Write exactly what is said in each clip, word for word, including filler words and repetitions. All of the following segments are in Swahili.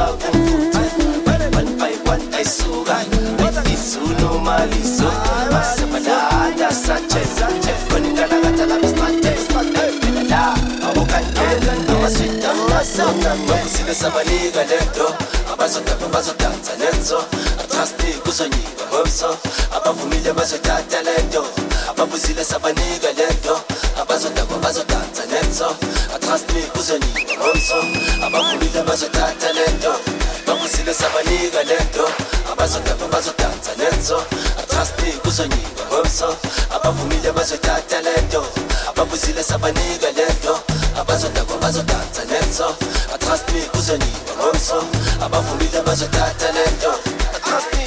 umfutho. One by one ayisuka ayisuno maliso asabalanda sache khona inkalakatha lapha isitrate la awukankela amaswita amasonga ngokusile sabanika lento abazodaba bazodansa lenzo atrasti kuzonyiba ngomso abavumile bazothatha lento ababuzile sabanika lento abazodaba bazodansa lenzo atrasti kuzonyiba ngomso abavumile bazothatha lento babuzile sabanika lento abazodaba bazodansa lenzo atrasti kuzonyiba ngomso abavumile bazothatha lento ababuzile sabanika lento abazodaba bazodansa lenzo atrasti kuzonyiba ngomso abavumile bazothatha lento atrasti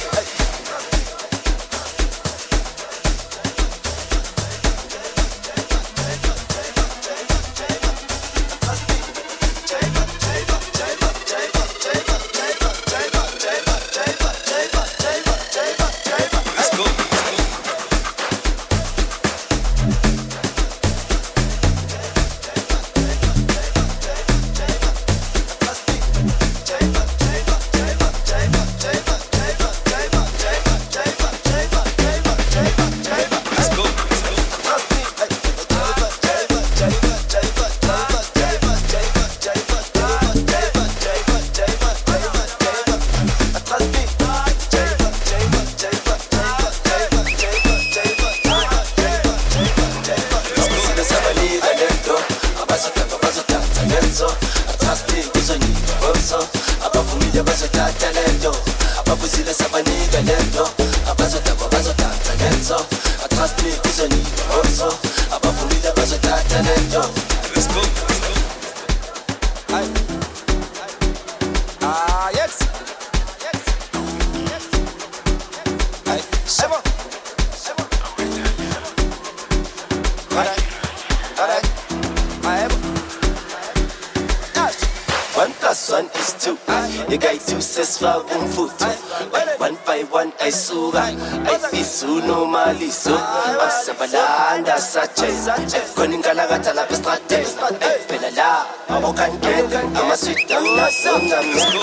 one by one ayisuka ayisuno maliso asabalanda sache khona inkalakatha lapha isitrate phela la awukankela amaswita amasonga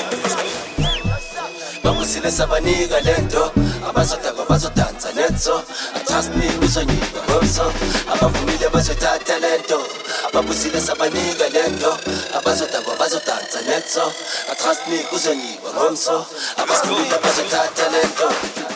babuzile sabanika lento abazodaba bazodansa lenzo atrasti kuzonyiba ngomso abavumile bazothatha lento ababuzile sabanika lento abazodaba bazodansa lenzo atrasti kuzonyiba ngomso abavumile bazothatha lento